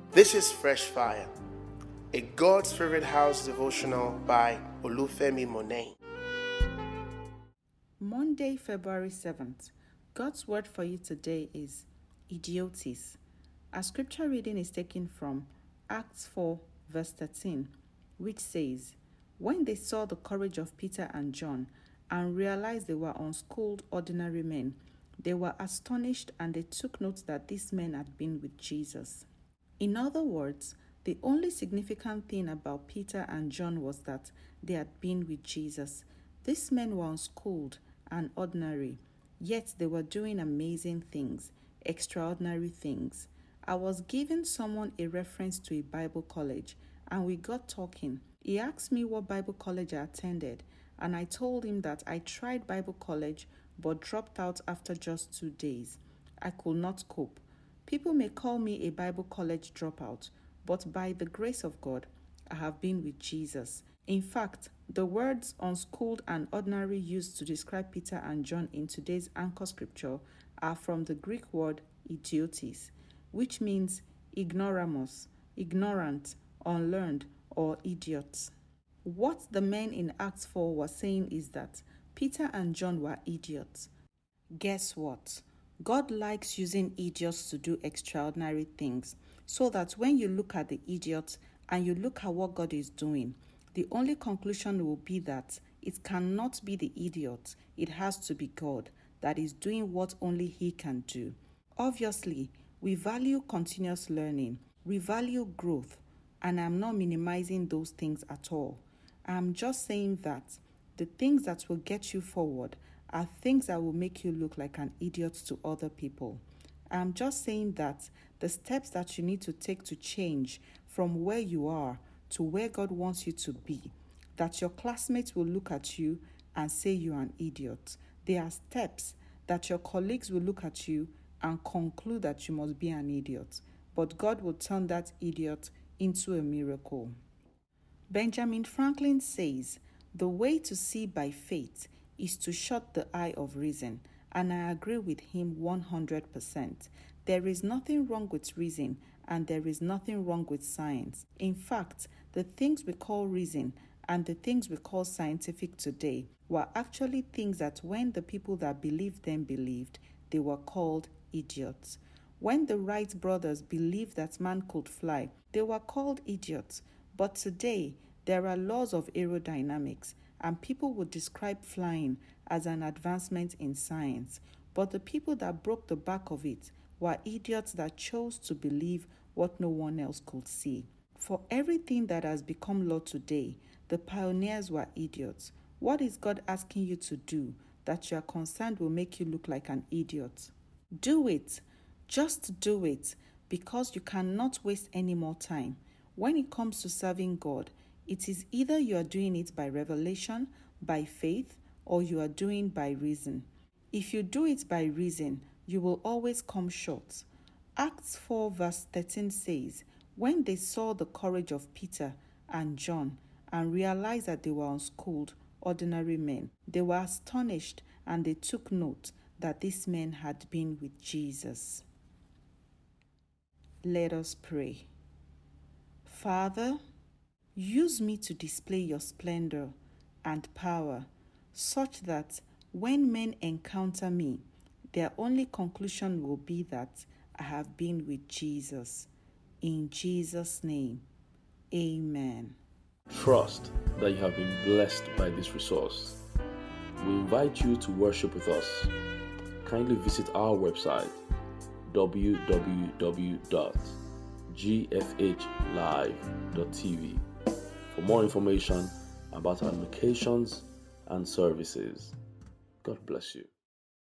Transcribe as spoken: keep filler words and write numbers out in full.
This is Fresh Fire, a God's Favorite House devotional by Olufemi Monet. Monday, February seventh. God's word for you today is idiotis. Our scripture reading is taken from Acts four, verse thirteen, which says, "When they saw the courage of Peter and John and realized they were unschooled ordinary men, they were astonished and they took note that these men had been with Jesus." In other words, the only significant thing about Peter and John was that they had been with Jesus. These men were unschooled and ordinary, yet they were doing amazing things, extraordinary things. I was giving someone a reference to a Bible college, and we got talking. He asked me what Bible college I attended, and I told him that I tried Bible college but dropped out after just two days. I could not cope. People may call me a Bible college dropout, but by the grace of God, I have been with Jesus. In fact, the words unschooled and ordinary used to describe Peter and John in today's anchor scripture are from the Greek word idiotis, which means ignoramus, ignorant, unlearned, or idiots. What the men in Acts four were saying is that Peter and John were idiots. Guess what? God likes using idiots to do extraordinary things, so that when you look at the idiots and you look at what God is doing, the only conclusion will be that it cannot be the idiot, it has to be God that is doing what only He can do. Obviously, we value continuous learning, we value growth, and I'm not minimizing those things at all. I'm just saying that the things that will get you forward are things that will make you look like an idiot to other people. I'm just saying that the steps that you need to take to change from where you are to where God wants you to be, that your classmates will look at you and say you're an idiot. They are steps that your colleagues will look at you and conclude that you must be an idiot. But God will turn that idiot into a miracle. Benjamin Franklin says, "The way to see by faith is to shut the eye of reason," and I agree with him one hundred percent. There is nothing wrong with reason, and there is nothing wrong with science. In fact, the things we call reason and the things we call scientific today were actually things that when the people that believed them believed, they were called idiots. When the Wright brothers believed that man could fly, they were called idiots. But today, there are laws of aerodynamics, and people would describe flying as an advancement in science. But the people that broke the back of it were idiots that chose to believe what no one else could see. For everything that has become law today, the pioneers were idiots. What is God asking you to do that you are concerned will make you look like an idiot? Do it. Just do it, because you cannot waste any more time. When it comes to serving God, it is either you are doing it by revelation, by faith, or you are doing by reason. If you do it by reason, you will always come short. Acts four verse thirteen says, "When they saw the courage of Peter and John and realized that they were unschooled, ordinary men, they were astonished and they took note that these men had been with Jesus." Let us pray. Father, use me to display your splendor and power such that when men encounter me, their only conclusion will be that I have been with Jesus. In Jesus' name, amen. Trust that you have been blessed by this resource. We invite you to worship with us. Kindly visit our website w w w dot g f h live dot t v for more information about our locations and services. God bless you.